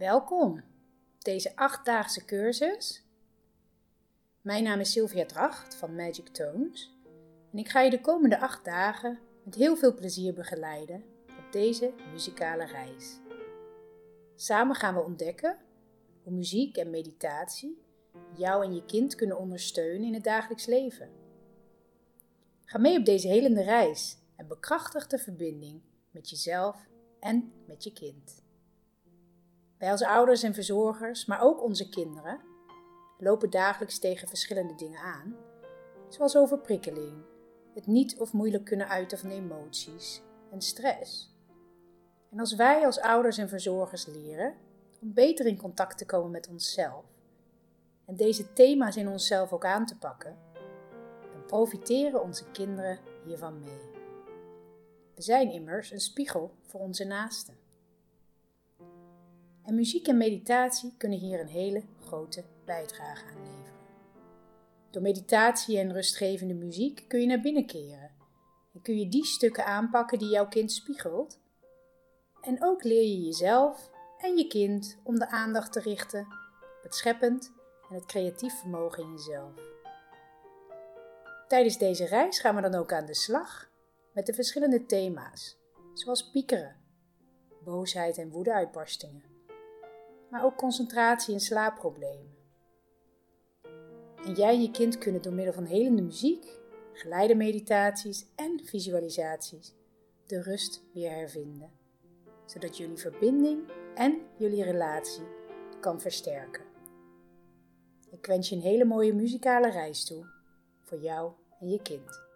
Welkom op deze 8-daagse cursus. Mijn naam is Sylvia Dracht van Magic Tones en ik ga je de komende 8 dagen met heel veel plezier begeleiden op deze muzikale reis. Samen gaan we ontdekken hoe muziek en meditatie jou en je kind kunnen ondersteunen in het dagelijks leven. Ga mee op deze helende reis en bekrachtig de verbinding met jezelf en met je kind. Wij als ouders en verzorgers, maar ook onze kinderen, lopen dagelijks tegen verschillende dingen aan, zoals overprikkeling, het niet of moeilijk kunnen uiten van emoties en stress. En als wij als ouders en verzorgers leren om beter in contact te komen met onszelf en deze thema's in onszelf ook aan te pakken, dan profiteren onze kinderen hiervan mee. We zijn immers een spiegel voor onze naasten. En muziek en meditatie kunnen hier een hele grote bijdrage aan leveren. Door meditatie en rustgevende muziek kun je naar binnen keren en kun je die stukken aanpakken die jouw kind spiegelt. En ook leer je jezelf en je kind om de aandacht te richten op het scheppend en het creatief vermogen in jezelf. Tijdens deze reis gaan we dan ook aan de slag met de verschillende thema's, zoals piekeren, boosheid en woedeuitbarstingen, maar ook concentratie en slaapproblemen. En jij en je kind kunnen door middel van helende muziek, geleide meditaties en visualisaties de rust weer hervinden, zodat jullie verbinding en jullie relatie kan versterken. Ik wens je een hele mooie muzikale reis toe voor jou en je kind.